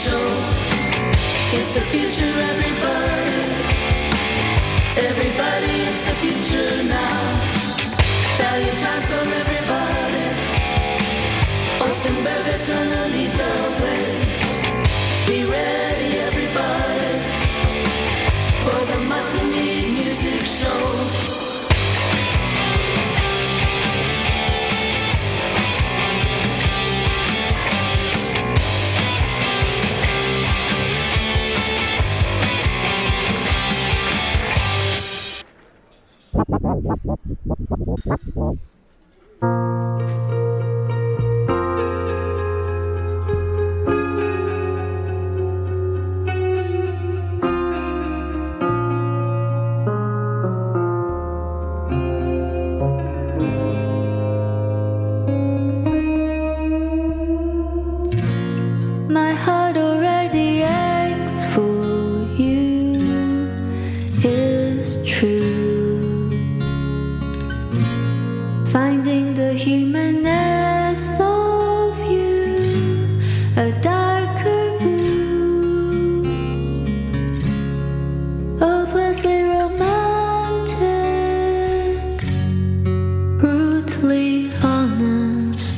show. It's the future, everybody. Everybody, it's the future now. Value time for everybody. Ostenberg is gonna lead the way. Be ready, everybody, for the Mutton Meat Music Show. My heart already aches for you, is true. Finding the humanness of you, a darker blue, hopelessly romantic, brutally honest.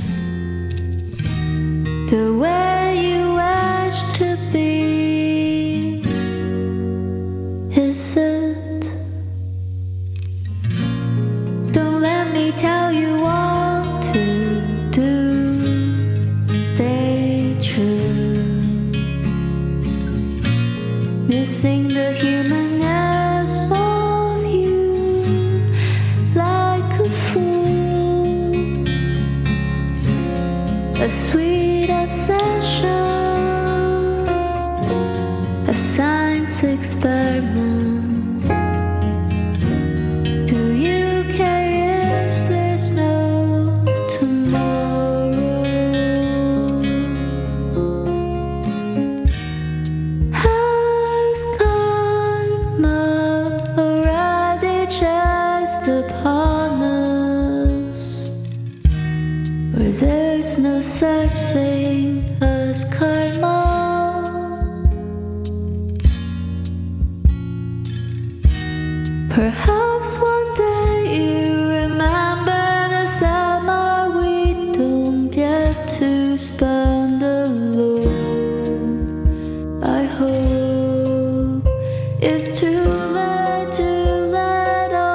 The way you wish to be, is it? Don't let me tell you what to do. Stay true. Missing the humanness of you, like a fool. A sweet obsession, a science experiment. Do you care if there's no tomorrow? Has karma already chased upon us? Or there's no such thing as karma? Perhaps one day you remember the summer we don't get to spend alone. I hope it's too late to let on.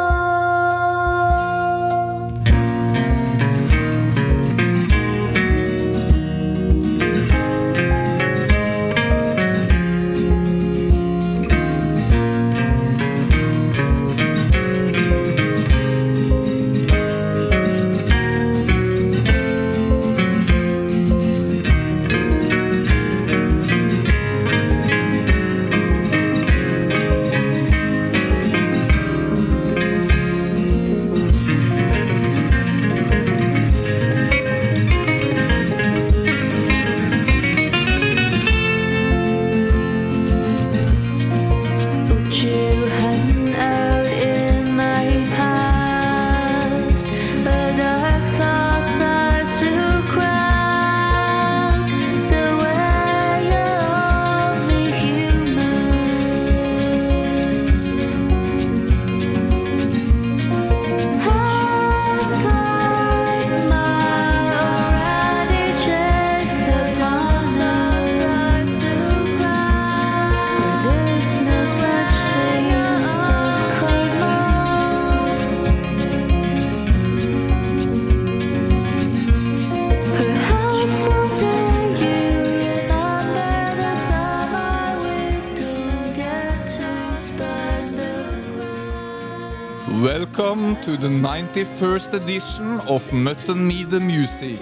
Welcome to the 91st edition of Mutton Meat Music.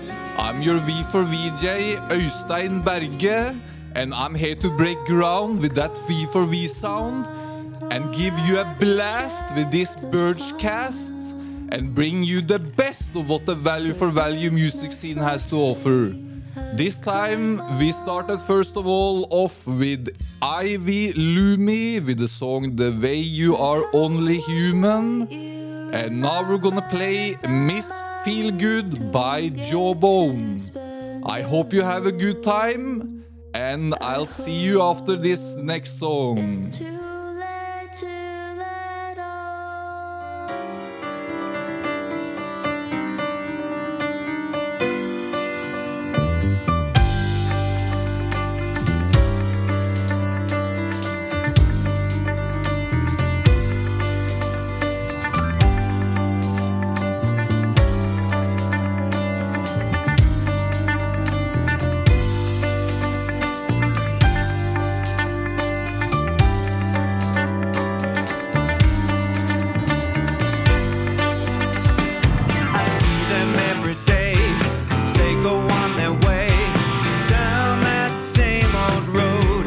I'm your V for VJ, Øystein Berge, and I'm here to break ground with that V for V sound and give you a blast with this Birchcast and bring you the best of what the value for value music scene has to offer. This time we started first of all off with Ivy Lumi with the song The Way You Are Only Human, and now we're gonna play Miss Feel Good by Jawbone. I hope you have a good time, And I'll see you after this next song. Too late to let all. I see them every day as they go on their way down that same old road,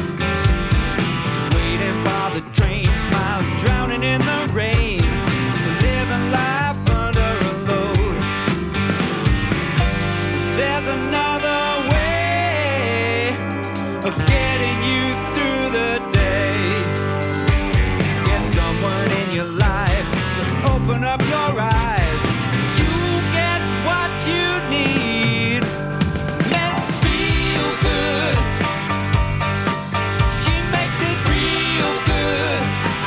waiting for the train, smiles drowning in the rain, living life under a load. There's another way of getting you through the day. Get someone in your life to open up your eyes. You get what you need. Miss Feel Good. She makes it real good.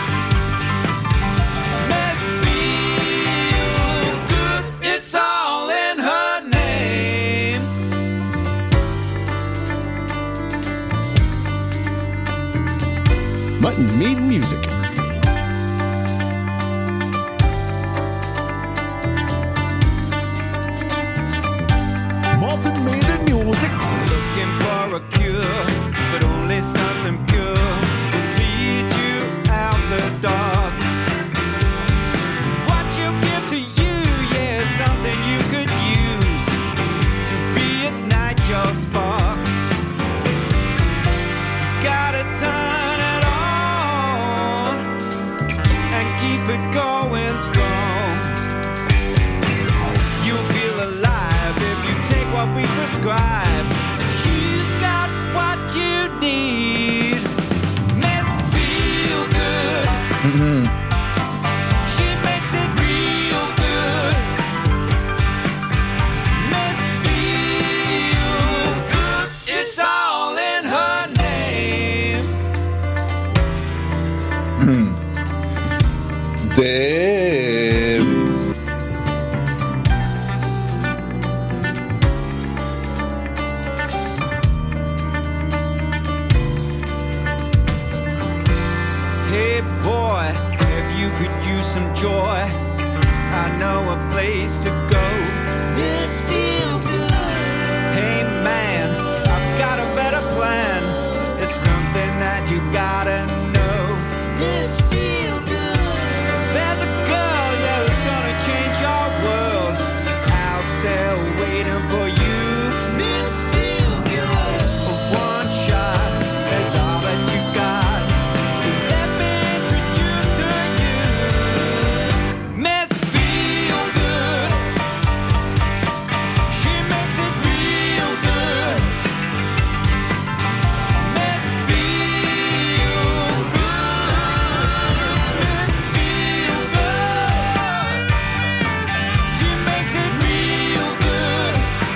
Miss Feel Good. It's all in her name. Mutton Mead Music. Martin made the music. Looking for a cure, but only something pure will lead you out the dark. What you give to you, yeah, something you could use to reignite your spark. Gotta turn it on and keep it going strong. You'll feel alive if you take what we prescribe. She's got what you need. Miss Feel Good. She makes it real good. Miss Feel Good. It's all in her name. Dance. Hey boy, if you could use some joy, I know a place to go. This feel good. Hey man, I've got a better plan. It's something that you gotta know. This feel good. There's a girl, yeah, who's gonna change your world. Out there waiting for you. Miss Feel Good. One shot is all that you got. So let me introduce to you Miss Feel Good. She makes it real good. Miss Feel Good. Miss Feel Good. She makes it real good.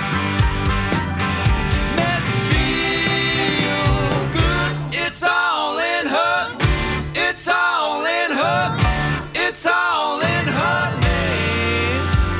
Miss Feel Good. It's all in her. It's all in her. It's all in her name.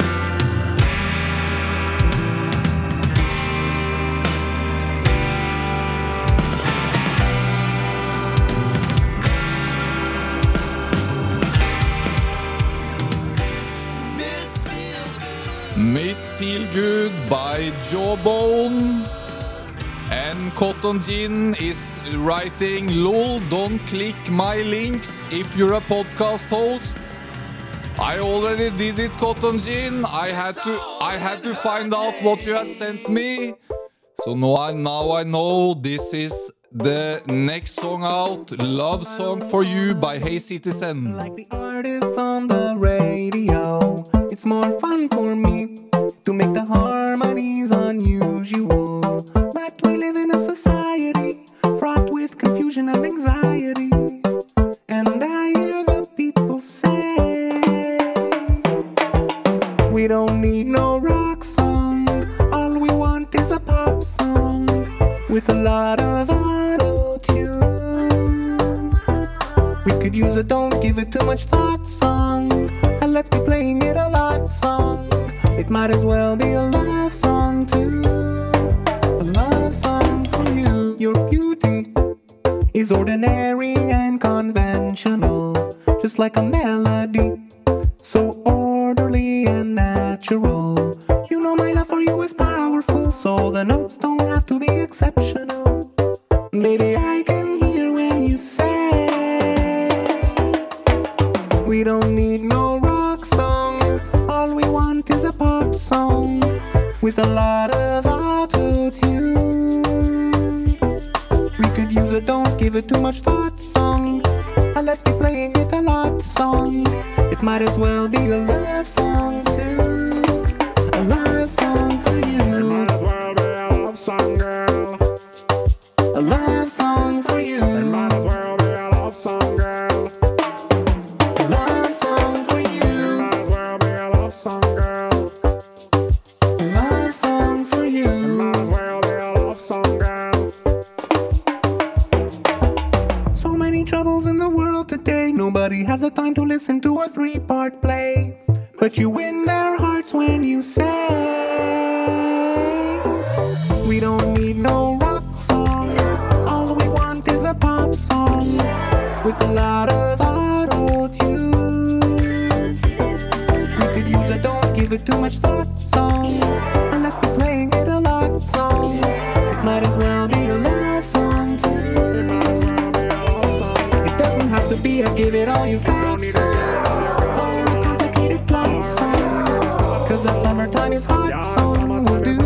Miss Feel Good. Miss Feel Good by Jawbone. And Cotton Gin is writing, lol, don't click my links if you're a podcast host. I already did it, Cotton Gin. I had to find out what you had sent me. So now I know this is the next song out, Love Song for You by Hey Citizen. Like the artists on the radio, it's more fun for me to make the harmonies unusual. But we live in a society fraught with confusion and anxiety. And I hear the people say, we don't need no rock song, all we want is a pop song. with a lot of auto-tune. We could use a don't give it too much thought song, and let's be playing it a lot song. It might as well be a love song too. A love song for you. Your beauty is ordinary and conventional, just like a melody, so orderly and natural. You know my love for you is powerful, so the notes don't have to be exceptional. Maybe I can hear when you say we don't need no rock song. All we want is a pop song with a lot of auto-tune. We could use a don't give it too much thought song, and let's be playing it a lot song. It might as well be a love song too. A love song for you. It might as well be a love song, girl. A love song for you. It might as well be a love song, girl. A love song for It you. might as well be a love song, girl. A love song for It you. might as well be a love song, girl. So many troubles in the world today. Nobody has the time to listen to a 3-part play. But you win their hearts when you say we don't need no rock song. All we want is a pop song with a lot of auto-tune. We could use a don't give it too much thought song, and let's be playing it a lot song. It might as well be a love song too. It doesn't have to be a give it all you've got song, or a complicated plot song, 'cause the summertime is hot song will do.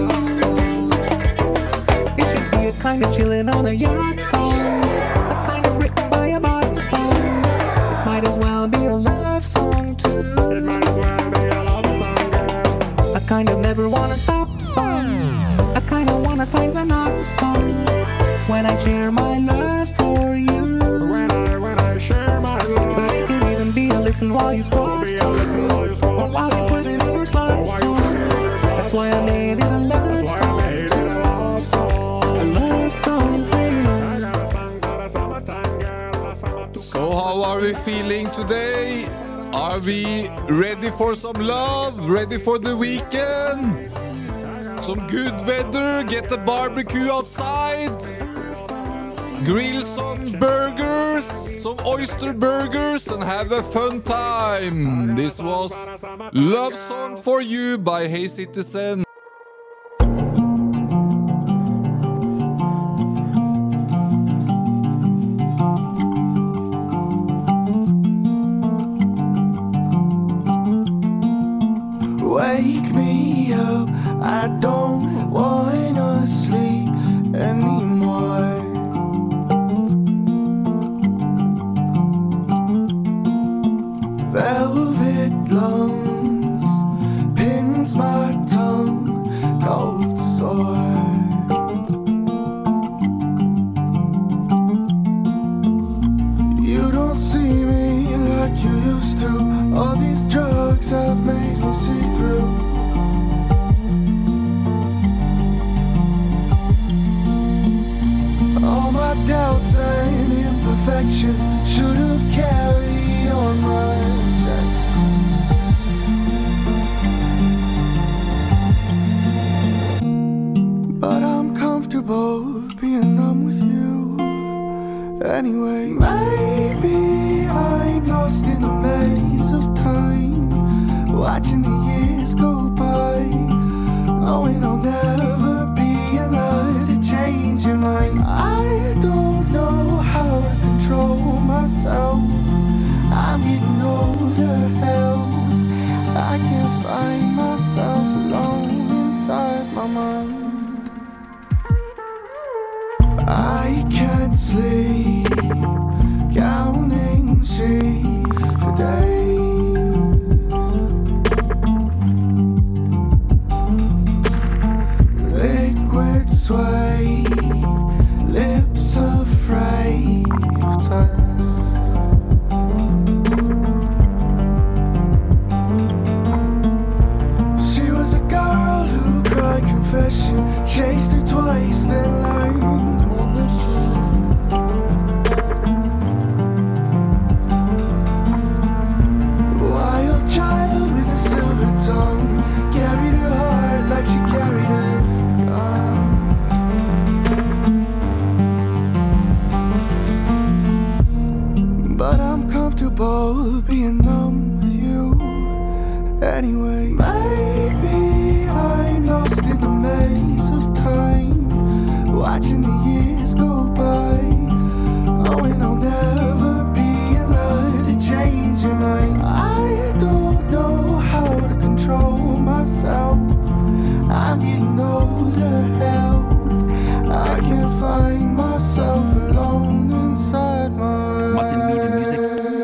It should be a kind of chillin' on a yacht song, a kind of written by a bot song. It might as well be a love song It too. might as well be a love song, girl. A kind of never wanna stop song, a kind of wanna tie the knot song. When I share my love for you, When I share my but love, it could even be a listen while you squat be a song, listen while you squat or while you song. put it in your slot song. That's why I made it a love why I song, made it a love song. a love song for you. I got a song for the summertime, girl. The summer to So how are we feeling today? Are we ready for some love? Ready for the weekend? Some good weather, get the barbecue outside. Grill some burgers, some oyster burgers, and have a fun time. This was Love Song for You by Hey Citizen. Wake me up, I don't wanna sleep anymore. Velvet lungs, pins my tongue, cold sore. You don't see me like you used to. All these drugs have made me see through. All my doubts and imperfections should have carried on my chest. But I'm comfortable being numb with you anyway. Maybe I'm lost in a maze of time, watching the years go by, knowing I'll never be alive to change your mind. I don't know how to control myself. I'm getting older, hell. I can't find myself alone inside my mind. I can't sleep, counting sheep for days. Liquid sway, lips afraid of touch. She was a girl who cried confession, chased her twice, then learned Anyway, maybe I'm lost in a maze of time, watching the years go by, knowing I'll never be alive to change your mind. I don't know how to control myself. I'm getting older, hell. I can't find myself alone inside my Martin Media Music.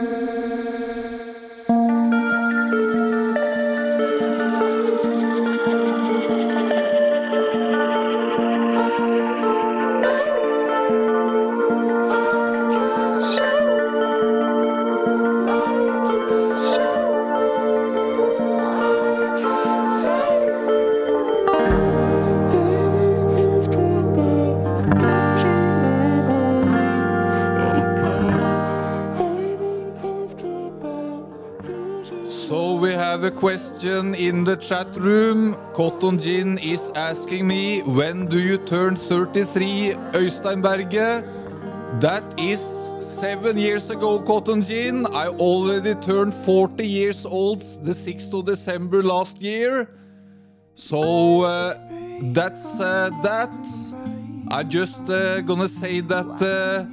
So we have a question in the chat room. Cotton Gin is asking me, when do you turn 33, Øystein Berge? That is 7 years ago, Cotton Gin. I already turned 40 years old the 6th of December last year. So that's that. I just gonna say that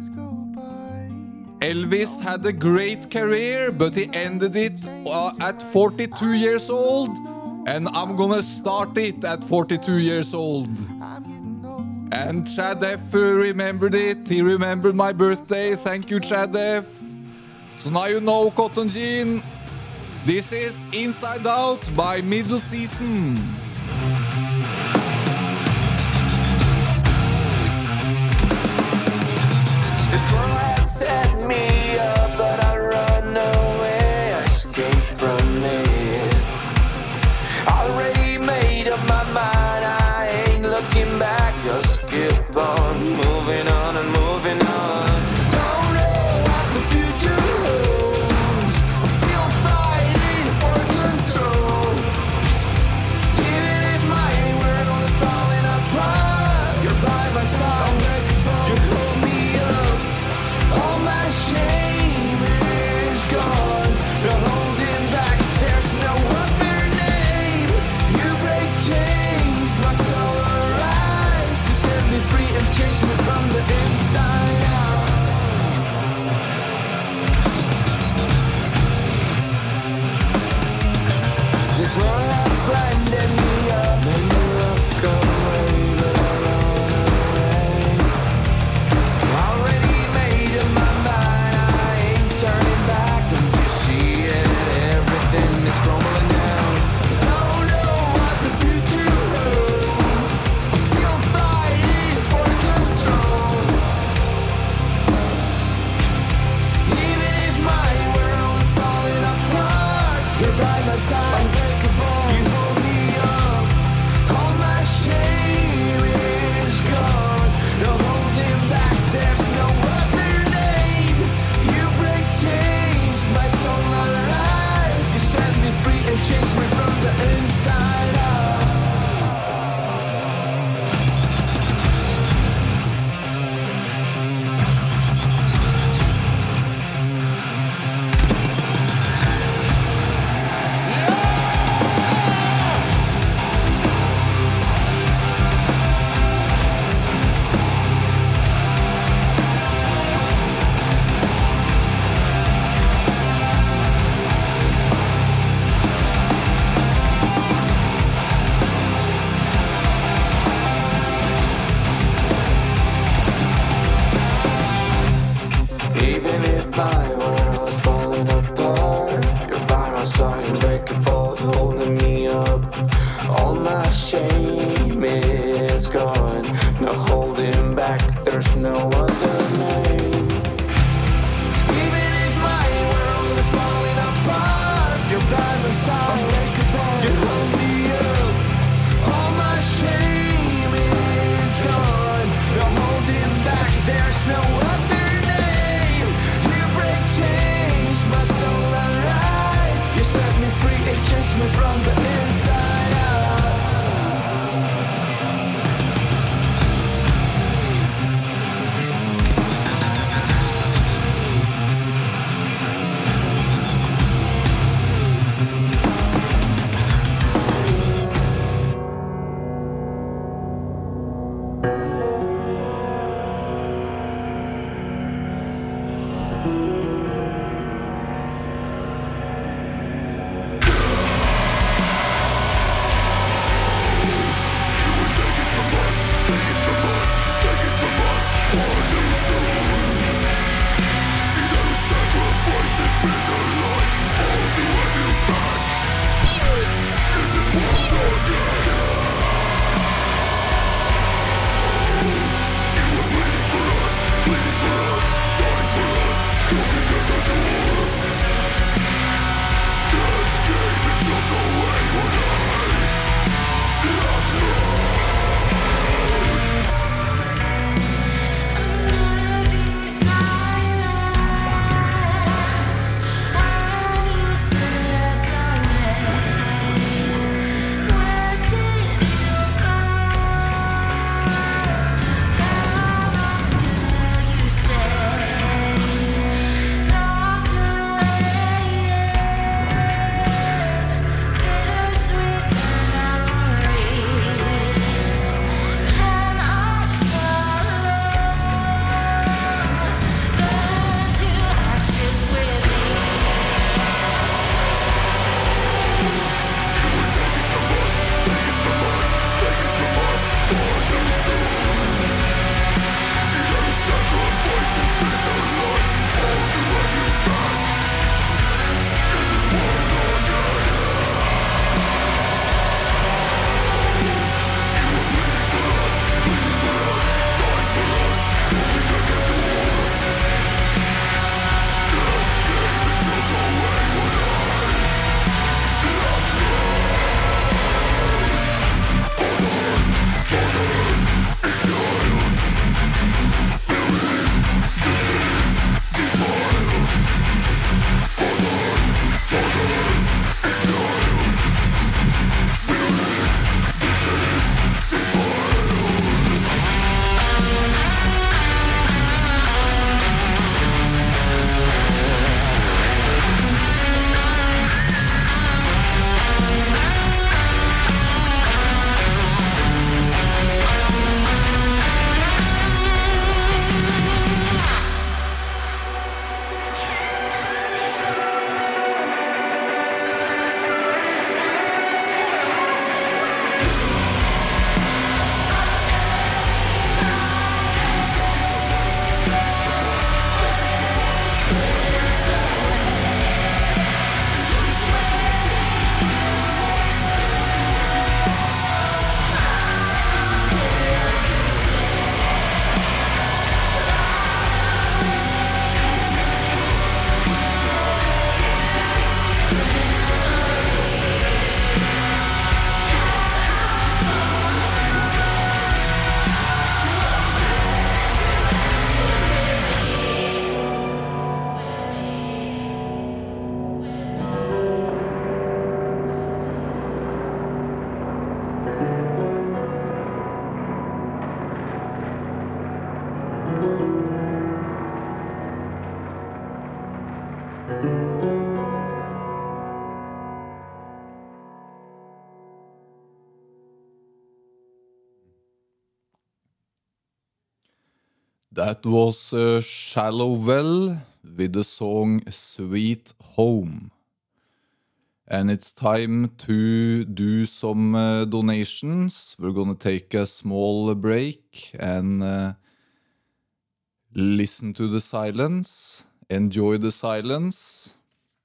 Elvis had a great career, but he ended it at 42 years old, and I'm gonna start it at 42 years old. And Chad F remembered it. He remembered my birthday. Thank you, Chad F. So now you know, Cotton Gin. This is Inside Out by Middle Season. This world had set me up, but I run away, I escape from it. Already made up my mind, I ain't looking back, just keep on moving on and moving on. Don't know what the future holds, I'm still fighting for control. Even if my world is falling apart, you're by my side, you hold me up. All my shame is gone, no holding back, there's no other name. You break chains, my soul arise. You set me free and change me from the inside out. This world has blinded me up, made me look away, but I run away. Already made up my mind, I ain't turning back. Don't you see it? Everything is crumbling down. Don't know what the future holds, I'm still fighting for control. Even if my world is falling apart, you're by my side, unbreakable. You hold me up. All my shame is gone, no holding back, there's no other name. You break chains, my soul arise. You set me free and change me from the inside out. Even if my world is falling apart, you're by my side, unbreakable, holding me up. All my shame is gone, no holding back, there's no other name. Even if my world is falling apart, you're by my side, unbreakable, you hold me up. All my shame is gone, no holding back, there's no other name. You break chains, my soul arise. You set me free and change me from the inside out. That was Shallow Well with the song Sweet Home. And it's time to do some donations. We're gonna take a small break and listen to the silence, enjoy the silence,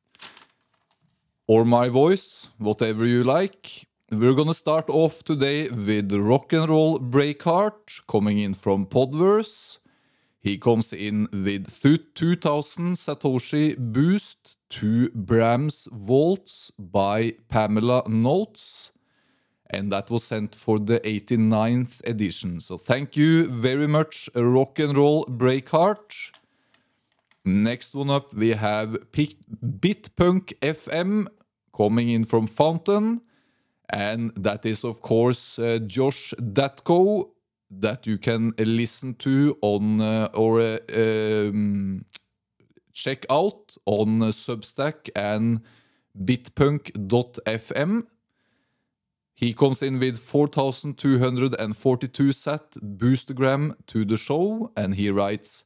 or my voice, whatever you like. We're gonna start off today with Rock and Roll Breakheart coming in from Podverse. He comes in with 2000 Satoshi Boost to Brahms Waltz by Pamela Notes. And that was sent for the 89th edition. So thank you very much, Rock and Roll Breakheart. Next one up, we have Bitpunk FM coming in from Fountain. And that is, of course, Josh Datko, that you can listen to on or check out on Substack and bitpunk.fm. He comes in with 4,242 sat boostergram to the show, and he writes,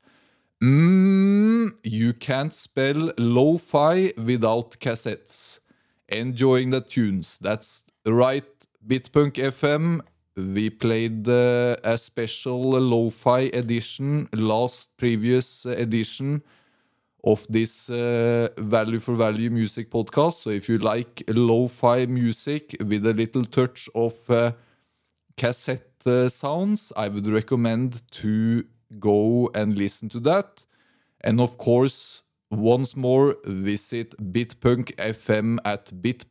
you can't spell lo-fi without cassettes. Enjoying the tunes. That's right, Bitpunk FM. We played a special lo-fi edition, previous edition of this Value for Value music podcast. So if you like lo-fi music with a little touch of cassette sounds, I would recommend to go and listen to that. And of course, once more, visit Bitpunk FM at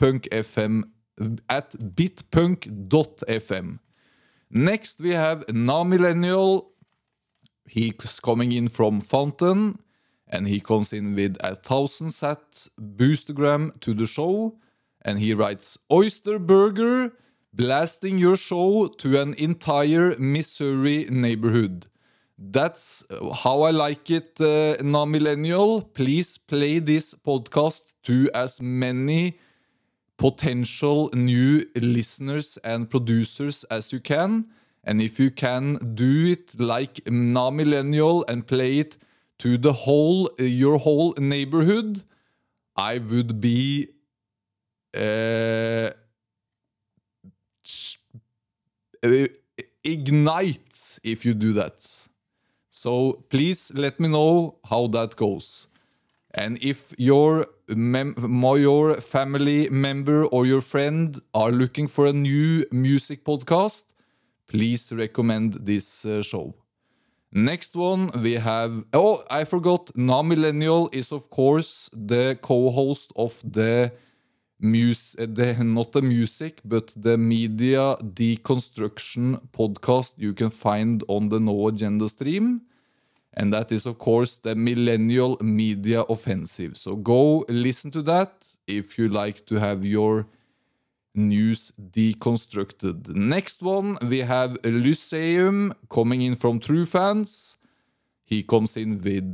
bitpunk.fm. Next, we have Now Millennial. He's coming in from Fountain, and he comes in with 1,000 sat boostergram to the show, and he writes, Oyster Burger, blasting your show to an entire Missouri neighborhood. That's how I like it, Now Millennial. Please play this podcast to as many potential new listeners and producers as you can. And if you can do it like Now Millennial and play it to the your whole neighborhood, I would be ignite if you do that. So please let me know how that goes. And if your family member or your friend are looking for a new music podcast, please recommend this show. Next one we have... Oh, I forgot. Now Millennial is, of course, the co-host of the not the music, but the media deconstruction podcast you can find on the No Agenda stream. And that is, of course, the Millennial Media Offensive. So go listen to that if you like to have your news deconstructed. Next one, we have Lyceum coming in from True Fans. He comes in with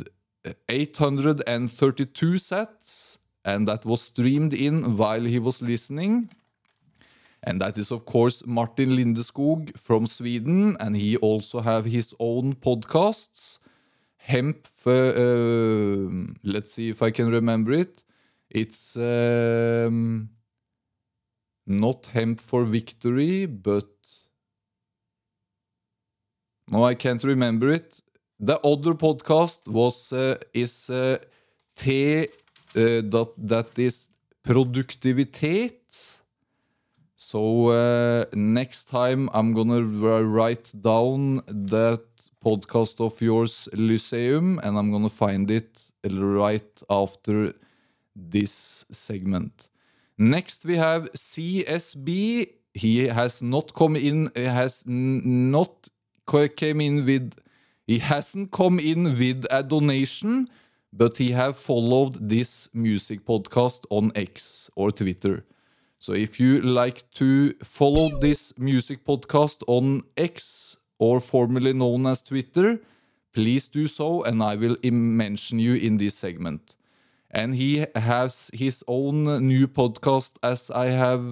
832 sats, and that was streamed in while he was listening. And that is, of course, Martin Lindeskog from Sweden, and he also have his own podcasts. Hemp, let's see if I can remember it. It's not Hemp for Victory, but... No, I can't remember it. The other podcast is that is Produktivitet. So next time I'm gonna write down that podcast of yours, Lyceum, and I'm gonna find it right after this segment. Next we have CSB. He has not come in. He hasn't come in with a donation, but he have followed this music podcast on X or Twitter. So if you like to follow this music podcast on X, or formerly known as Twitter, please do so, and I will mention you in this segment. And he has his own new podcast, as I have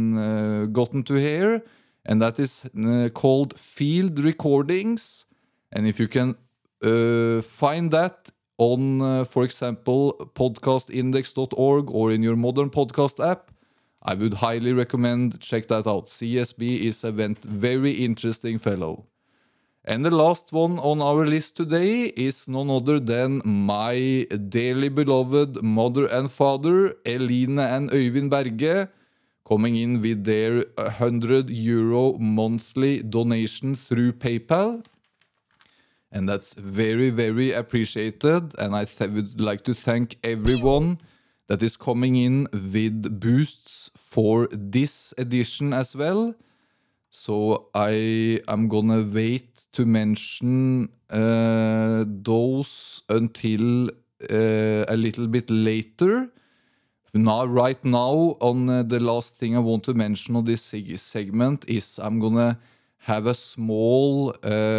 gotten to hear, and that is called Field Recordings, And if you can find that on, for example, podcastindex.org or in your modern podcast app, I would highly recommend check that out. CSB is a very interesting fellow. And the last one on our list today is none other than my dearly beloved mother and father, Eline and Øyvind Berge, coming in with their €100 monthly donation through PayPal. And that's very appreciated. And I would like to thank everyone that is coming in with boosts for this edition as well. So I am gonna wait to mention those until a little bit later. Right now, on the last thing I want to mention on this segment is I'm gonna have a small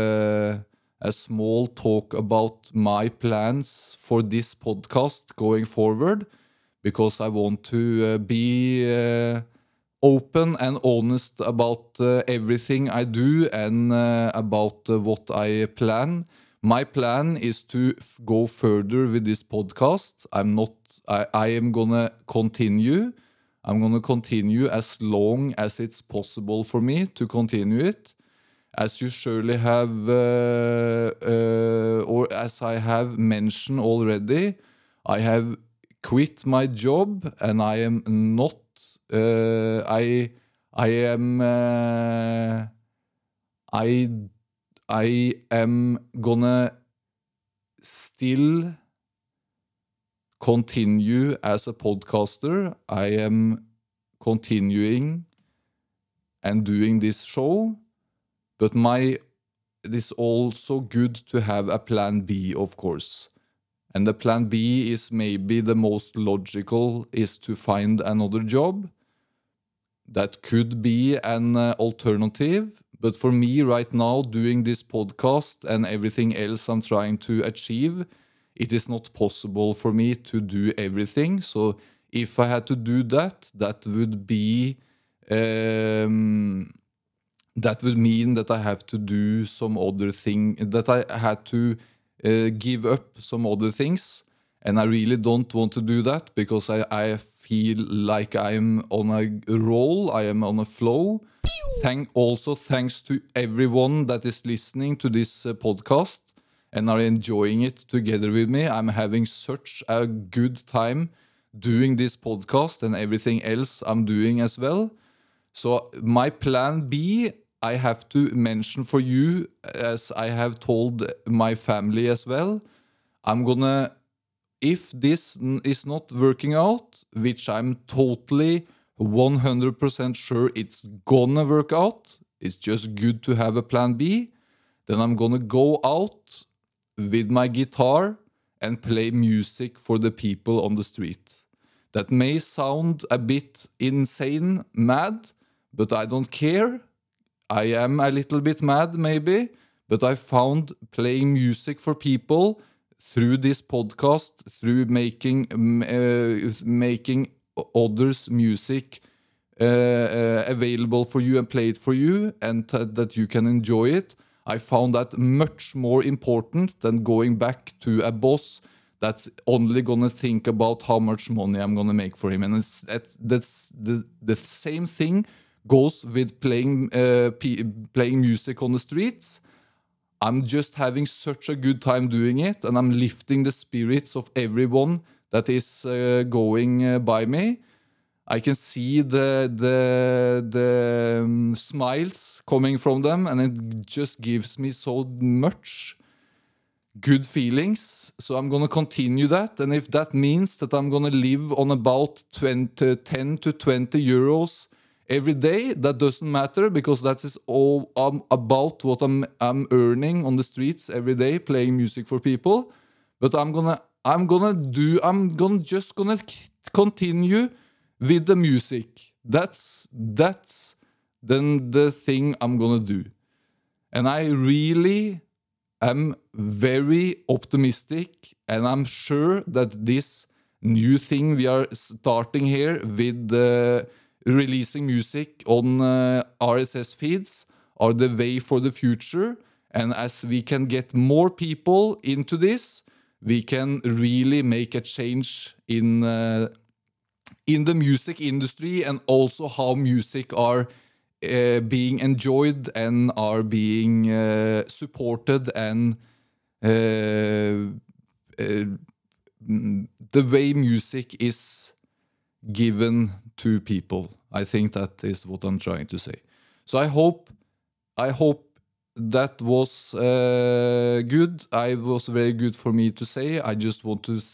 talk about my plans for this podcast going forward, because I want to be open and honest about everything I do and about what I plan. My plan is to go further with this podcast. I am gonna continue. I'm gonna continue as long as it's possible for me to continue it. As you surely have, or as I have mentioned already, I have quit my job and I am not. I am gonna still continue as a podcaster. I am continuing and doing this show, but it is also good to have a plan B, of course. And the plan B is maybe the most logical, is to find another job. That could be an alternative. But for me right now, doing this podcast and everything else I'm trying to achieve, it is not possible for me to do everything. So if I had to do that, that would be... that would mean that I have to do some other thing, that I had to give up some other things. And I really don't want to do that, because I feel like I'm on a roll, I am on a flow. Thanks to everyone that is listening to this podcast and are enjoying it together with me. I'm having such a good time doing this podcast and everything else I'm doing as well. So my plan B, I have to mention for you, as I have told my family as well, if this is not working out, which I'm totally 100% sure it's gonna work out, it's just good to have a plan B, then I'm gonna go out with my guitar and play music for the people on the street. That may sound a bit insane, mad, but I don't care. I am a little bit mad, maybe, but I found playing music for people through this podcast, through making others' music available for you and play it for you, and that you can enjoy it. I found that much more important than going back to a boss that's only gonna think about how much money I'm gonna make for him. And that's the same thing goes with playing music on the streets. I'm just having such a good time doing it, and I'm lifting the spirits of everyone that is going by me. I can see the smiles coming from them, and it just gives me so much good feelings. So I'm going to continue that, and if that means that I'm going to live on about 10 to 20 euros every day, that doesn't matter, because that is all about what I'm earning on the streets every day playing music for people. But I'm just gonna continue with the music. That's then the thing I'm gonna do. And I really am very optimistic, and I'm sure that this new thing we are starting here with releasing music on RSS feeds are the way for the future. And as we can get more people into this, we can really make a change in the music industry, and also how music are being enjoyed and are being supported, and the way music is given to people. I think that is what I'm trying to say. So I hope that was good. It was very good for me to say. I just want to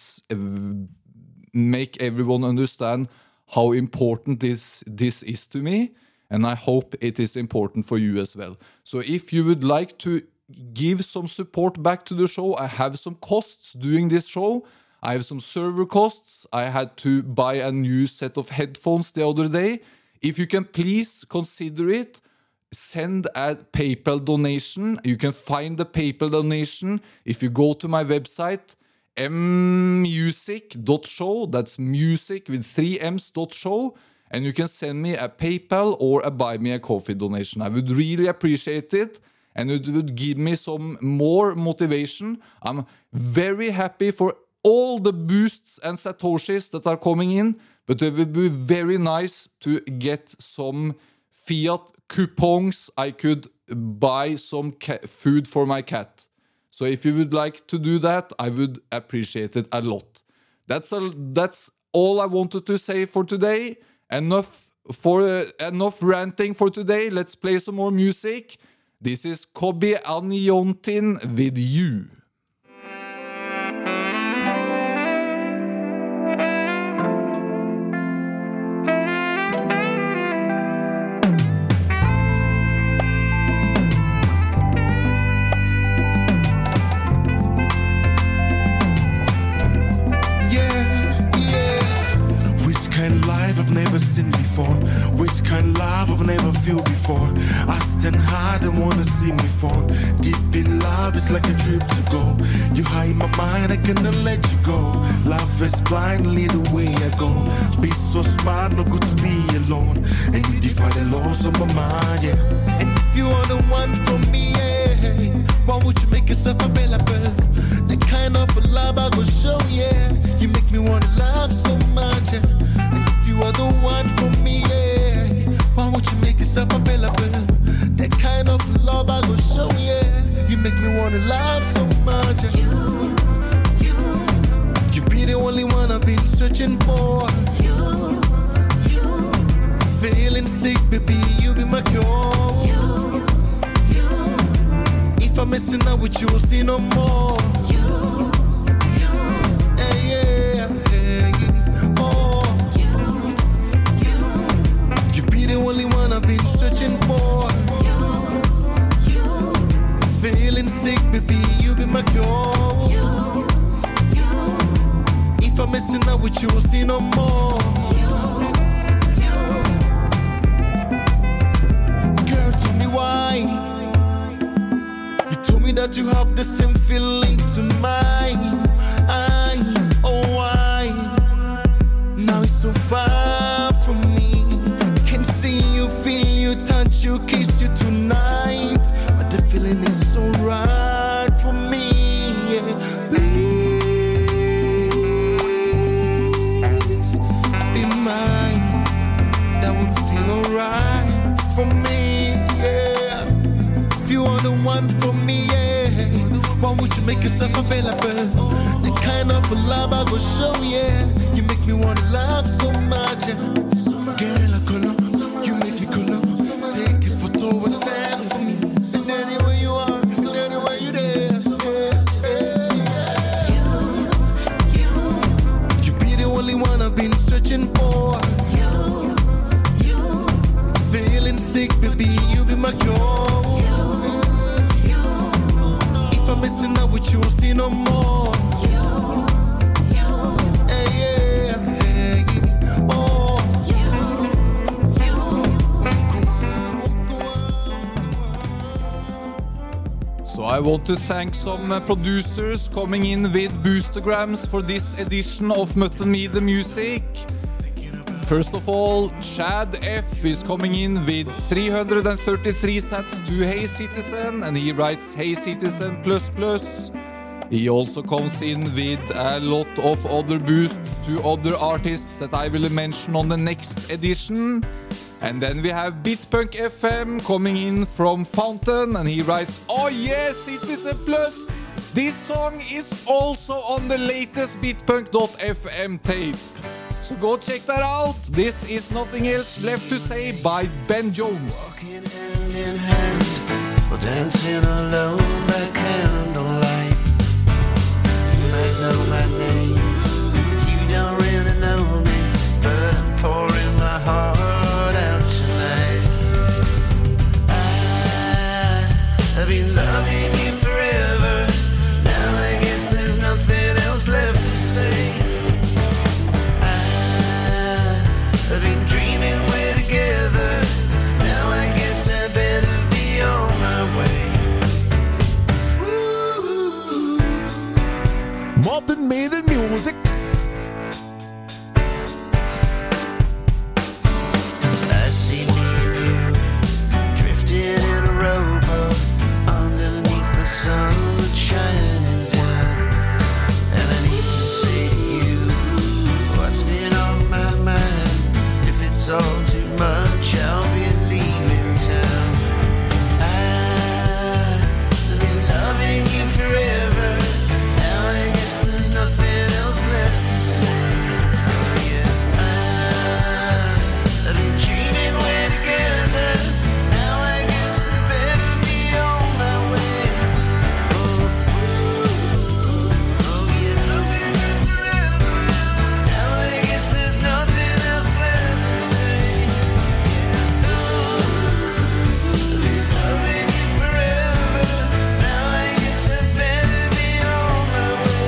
make everyone understand how important this is to me, and I hope it is important for you as well. So if you would like to give some support back to the show, I have some costs doing this show. I have some server costs. I had to buy a new set of headphones the other day. If you can please consider it, send a PayPal donation. You can find the PayPal donation if you go to my website, mmusic.show. That's music with 3 M's.show. And you can send me a PayPal or a buy me a coffee donation. I would really appreciate it, and it would give me some more motivation. I'm very happy for all the boosts and satoshis that are coming in, but it would be very nice to get some fiat coupons. I could buy some food for my cat. So if you would like to do that, I would appreciate it a lot. That's all I wanted to say for today. Enough ranting for today. Let's play some more music. This is Kobi Aniontin with You. I've never seen before. Which kind of love I've never feel before. I stand high, they wanna see me fall. Deep in love, it's like a trip to go. You high in my mind, I cannot let you go. Love is blind, lead the way I go. Be so smart, no good to be alone. And you defy the laws of my mind, yeah. And if you are the one for me, yeah, why would you make yourself available? The kind of love I go show, yeah. You make me wanna love so much, yeah. You are the one for me, yeah. Why would you make yourself available? That kind of love I go show, yeah. You make me wanna love so much, yeah. You be the only one I've been searching for. Feeling sick, baby, you be my cure. If I'm messing up with you, I'll see no more. The only one I've been searching for. Feeling sick, baby, you be my cure. If I'm messing up with you, I'll see no more. Girl, tell me why. You told me that you have the same feeling to mine. Oh why? Now it's so far from me. See you, feel you, touch you, kiss you tonight. But the feeling is so right for me, yeah. Please be mine. That would feel alright for me, yeah. If you are the one for me, yeah, why would you make yourself available? The kind of love I will show, yeah. You make me wanna love so much, yeah. Girl, I call up. Baby, you be my cure. If I'm messing up with you, I'll see no more. Hey, yeah, hey, oh. So I want to thank some producers coming in with boostergrams for this edition of Mutton Me The Music. First of all, Chad F is coming in with 333 sats to Hey Citizen, and he writes Hey Citizen ++. He also comes in with a lot of other boosts to other artists that I will mention on the next edition. And then we have Bitpunk FM coming in from Fountain, and he writes, oh yeah, Citizen Plus! This song is also on the latest Bitpunk.fm tape. So go check that out. This is Nothing Else Left to Say by Ben Jones. Walking hand in hand, or dancing alone by candlelight. You might know my name, you don't really know me, but I'm pouring my heart out tonight. I've been loving you forever, now I guess there's nothing else left to say. I've been dreaming we're together, now I guess I better be on my way. Modern Maiden Music. I see me and you drifting in a rowboat underneath the sun that's shining down, and I need to say to you what's been on my mind. If it's all too much, I'll be leaving town. I've been loving you forever, now I guess there's nothing else left to say. Yeah, I've been dreaming we're together, now I guess I better be on my way. Oh yeah, loving you forever, now I guess there's nothing else left to say. Yeah, I've been loving you forever, now I guess I better be on my way.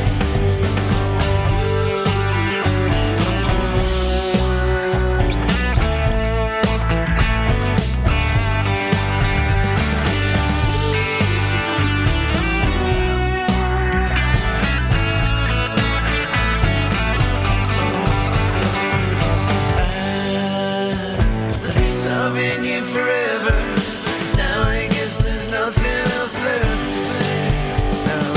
I've been loving you forever, now I guess there's nothing else left to say. Now,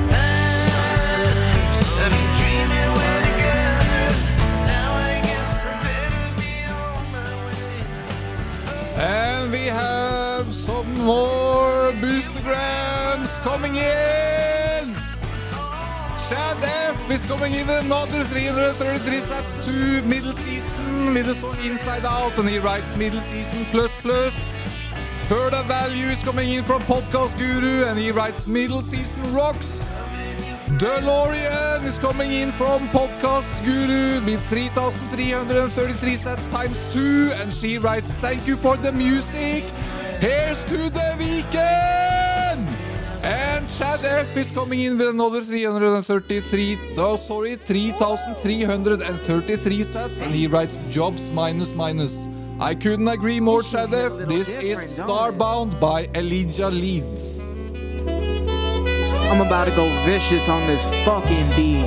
I've been dreaming we're together, now I guess I better be on my way. And we have some more boostergrams coming in. Chad F is coming in with another 333 sats to middle season with the song Inside Out, and he writes middle season ++. Further Value is coming in from Podcast Guru, and he writes middle season rocks. DeLorean is coming in from Podcast Guru with 3,333 sats ×2, and she writes thank you for the music. Here's to the weekend! And Chad F is coming in with another 333 sats, and he writes jobs minus. I couldn't agree more, Chad F. This is Starbound by Elijah Leeds. I'm about to go vicious on this fucking beat.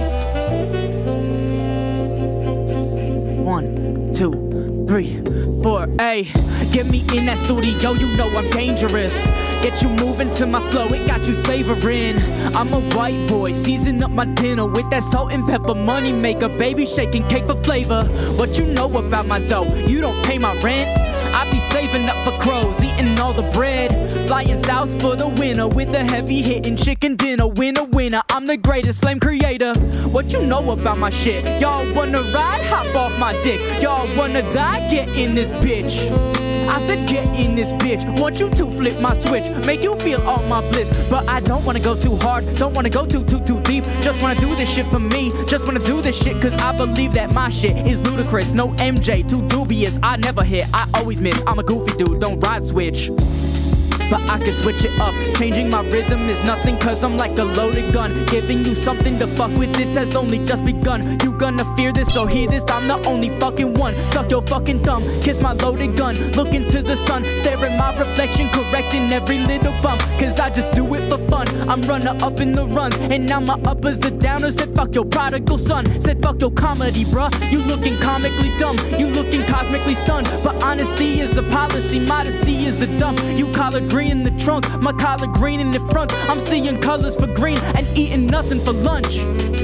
1, 2, 3, 4. Ay, get me in that studio, you know I'm dangerous. Get you moving to my flow, it got you savoring. I'm a white boy, season up my dinner with that salt and pepper money maker. Baby shaking cake for flavor. What you know about my dough? You don't pay my rent. I be saving up for crows, eating all the bread. Flying south for the winter with the heavy hitting chicken dinner. Winner, I'm the greatest flame creator. What you know about my shit? Y'all wanna ride? Hop off my dick. Y'all wanna die? Get in this bitch. I said get in this bitch. Want you to flip my switch, make you feel all my bliss. But I don't wanna go too hard, don't wanna go too deep. Just wanna do this shit for me, just wanna do this shit cause I believe that my shit is ludicrous. No MJ, too dubious, I never hit, I always miss. I'm a goofy dude, don't ride switch. but I can switch it up. Changing my rhythm is nothing, cause I'm like a loaded gun. Giving you something to fuck with, this has only just begun. You gonna fear this, so hear this, I'm the only fucking one. Suck your fucking thumb, kiss my loaded gun. Look into the sun, stare at my reflection, correcting every little bump. Cause I just do it for fun, I'm runner up in the runs. And now my uppers are downers. Said fuck your prodigal son, said fuck your comedy, bruh. You looking comically dumb, you looking cosmically stunned. But honesty is a policy, modesty is a dump. You collard green in the trunk, my collard green in the front. I'm seeing colors for green and eating nothing for lunch.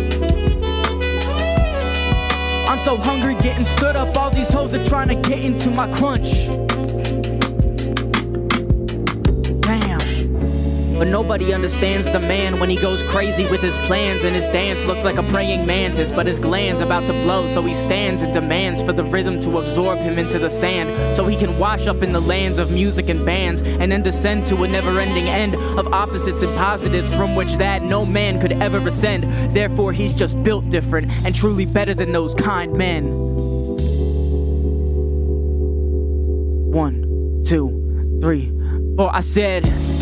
I'm so hungry getting stood up, all these hoes are trying to get into my crunch. Damn. But nobody understands the man when he goes crazy with his plans. And his dance looks like a praying mantis, but his gland's about to blow. So he stands and demands for the rhythm to absorb him into the sand, so he can wash up in the lands of music and bands, and then descend to a never-ending end of opposites and positives from which that no man could ever ascend. Therefore he's just built different and truly better than those kind men. 1, 2, 3, 4. I said,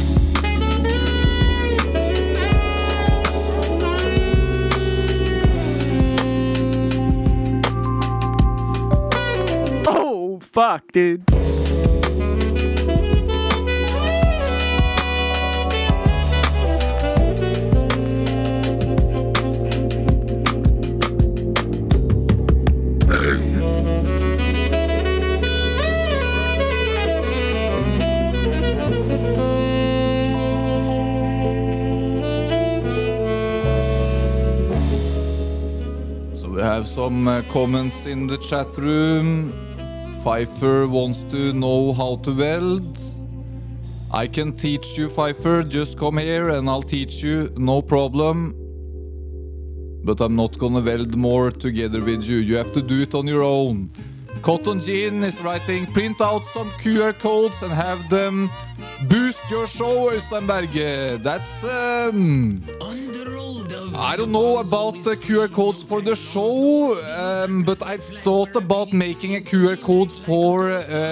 fuck, dude. So we have some comments in the chat room. Pfeiffer wants to know how to weld. I can teach you, Pfeiffer. Just come here and I'll teach you, no problem. But I'm not gonna weld more together with you. You have to do it on your own. Cotton Gin is writing, print out some QR codes and have them boost your show, Øystein Berge. That's, I don't know about the QR codes for the show, but I thought about making a QR code for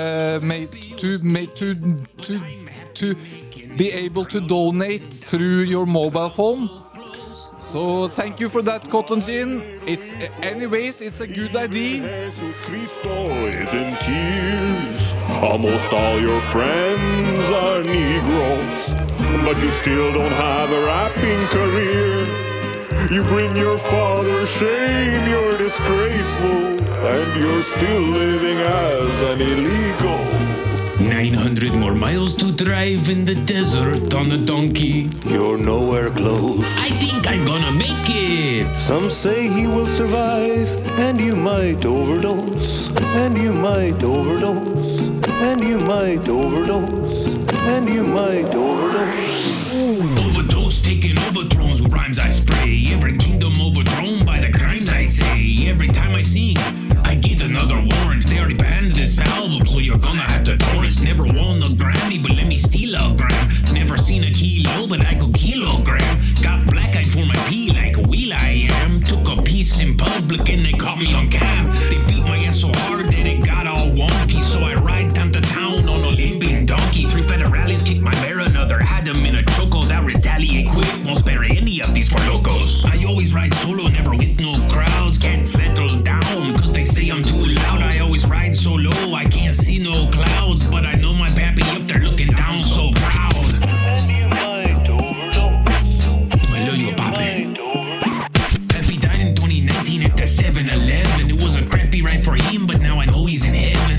to be able to donate through your mobile phone. So thank you for that, Cotton Gin. Anyways, it's a good idea. Jesucristo is in tears. Almost all your friends are Negroes, but you still don't have a rapping career. You bring your father shame, you're disgraceful, and you're still living as an illegal. 900 more miles to drive in the desert on a donkey. You're nowhere close. I think I'm gonna make it. Some say he will survive, and you might overdose, and you might overdose, and you might overdose, and you might overdose. Overdose, taking overthrows with rhymes I spray. Every kingdom overthrown by the crimes I say. Every time I sing, I get another warrant. They already banned this album, so you're gonna have to torrent. Never won a Grammy, but let me steal a gram. Never seen a kilo, but I go kilogram. Got black eye for my pee like a wheel I am. Took a piece in public and they caught me on cam. They beat my ass so hard that it got all wonky. So I ride down to town on a limping donkey. 3 federales kicked my bear, another had them in a choco. That retaliate quick, won't spare any of these for locos. I always ride solo, never with no crowds. Can't settle down, cause they say I'm too loud. I always ride so low, I can't see no clouds. But I know my pappy up there looking down so proud. I love you, papi. Pappy died in 2019 at the 7-Eleven. It was a crappy ride for him, but now I know he's in heaven.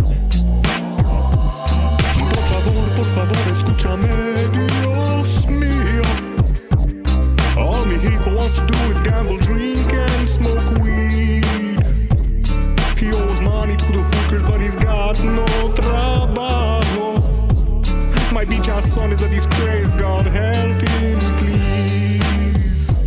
Por favor, escúchame, Dios mío. All Mexico wants to do is gamble, drink, and smoke weed. He owes money to the hookers, but he's got no trabajo. My bitch-ass son is a disgrace, God help him, please.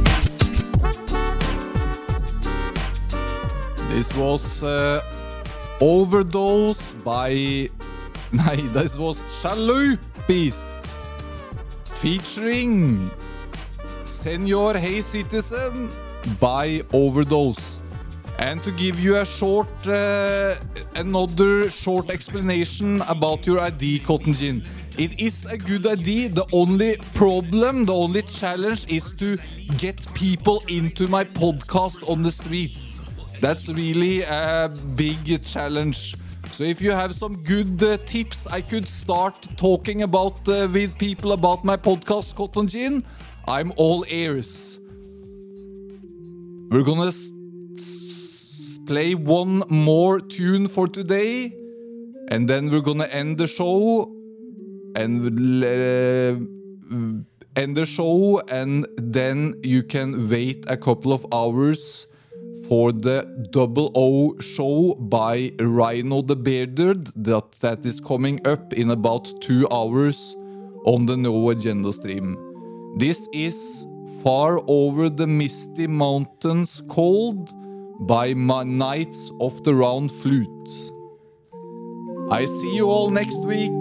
This was Overdose by... Nei, this was Chalupis featuring Senor Hey Citizen by Overdose. And to give you a another short explanation about your ID, Cotton Gin. It is a good idea. The only problem, the only challenge is to get people into my podcast on the streets. That's really a big challenge. So if you have some good tips, I could start talking about with people about my podcast, Cotton Gin. I'm all ears. We're gonna play one more tune for today, and then we're gonna end the show. And then you can wait a couple of hours for the Double O show by Rhino the Bearded that is coming up in about 2 hours on the No Agenda stream. This is Far Over the Misty Mountains Cold by my Knights of the Round Flute. I see you all next week.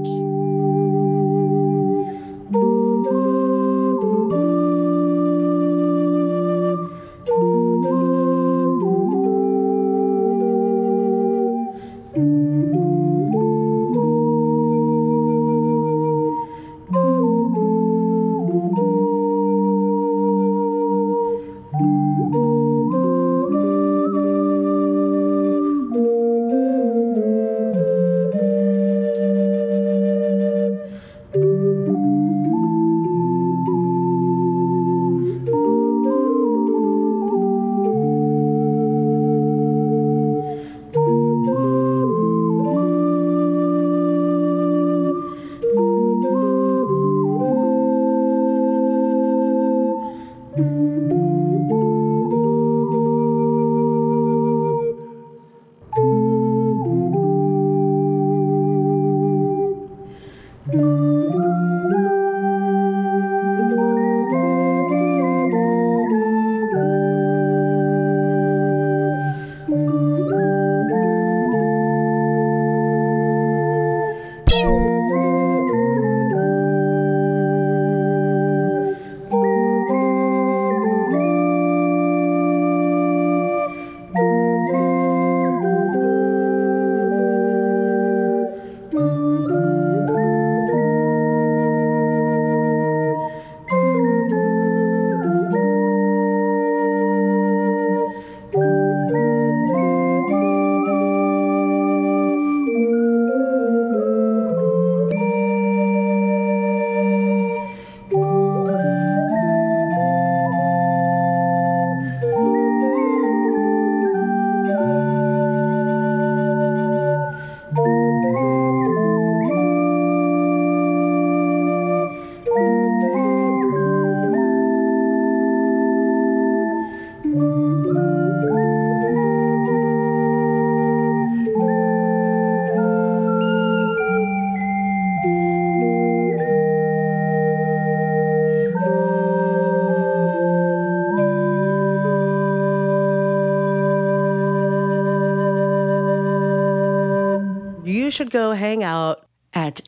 You should go hang out at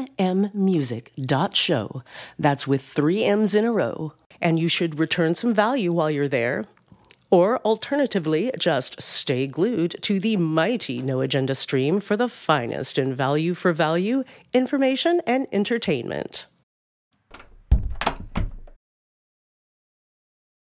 mmmusic.show. That's with 3 M's in a row. And you should return some value while you're there. Or alternatively, just stay glued to the mighty No Agenda stream for the finest in value for value, information, and entertainment.